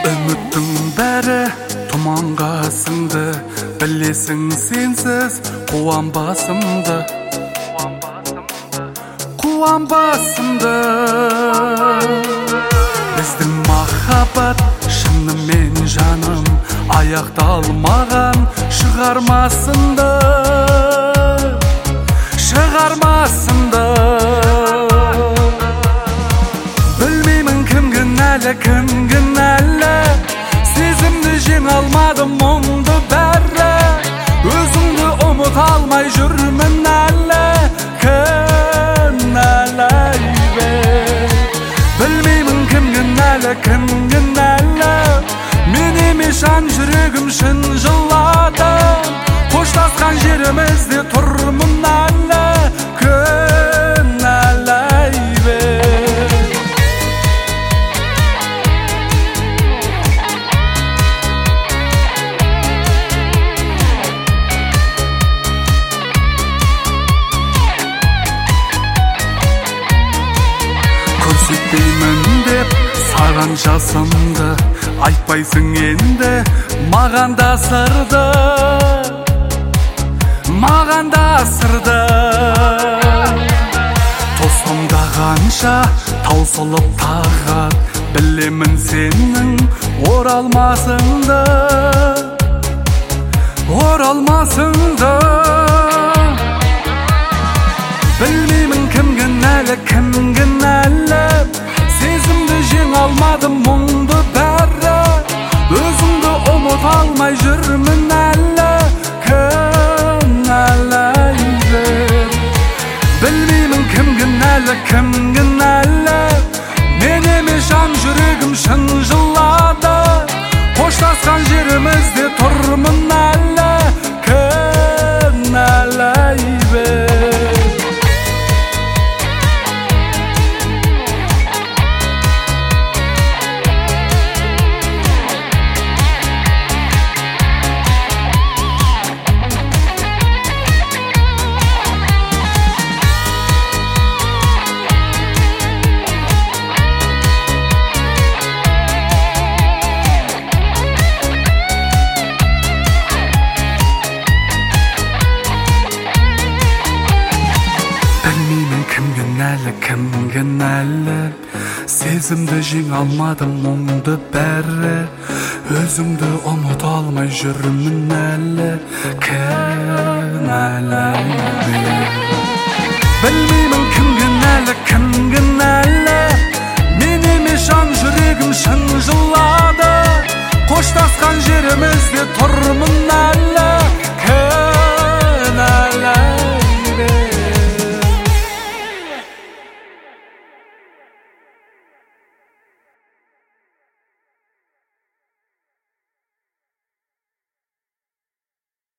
Үміттің бәрі тұманға сіңді, білесің сенсіз қуанбасымды. Біздің махаббат шынымен жаным, аяқталмаған шығармасынды. Білмеймін кім кінәлі, сезімді жеңе алмадым мұңды бәрі. Өзіңді ұмыта алмай жүрмін әлі, кінәлай бер. Білмеймін кім кінәлі, мен емес жан жүрегім шын жылады. Қоштасқан жерімізде тұрмын әлі, кінәлай бер. Көрсетпеймін деп саған жасымды, айтпайсың енді маған да сырды. Тосылдағанша таусылып тағат, білемін сенің оралмасыңды. Білмеймін кім кінәлі, сезімді жеңе алмадым мұңды бәрі. Өзіңді ұмыта алмай жүрмін әлі, кінәлай бер. Білмеймін кім кінәлі, мен емес жан жүрегім шын жылады. Қоштасқан жерімізде тұрмын әлі, кінәлай бер. Кім кінәлі, сезімді жеңе алмадым мұңды бәрі. Өзіңді ұмыта алмай жүрмін әлі, кінәлай бер. Білмеймін кім кінәлі, мен емес жан жүрегім шын жылады. Қоштасқан жерімізде тұрмын әлі,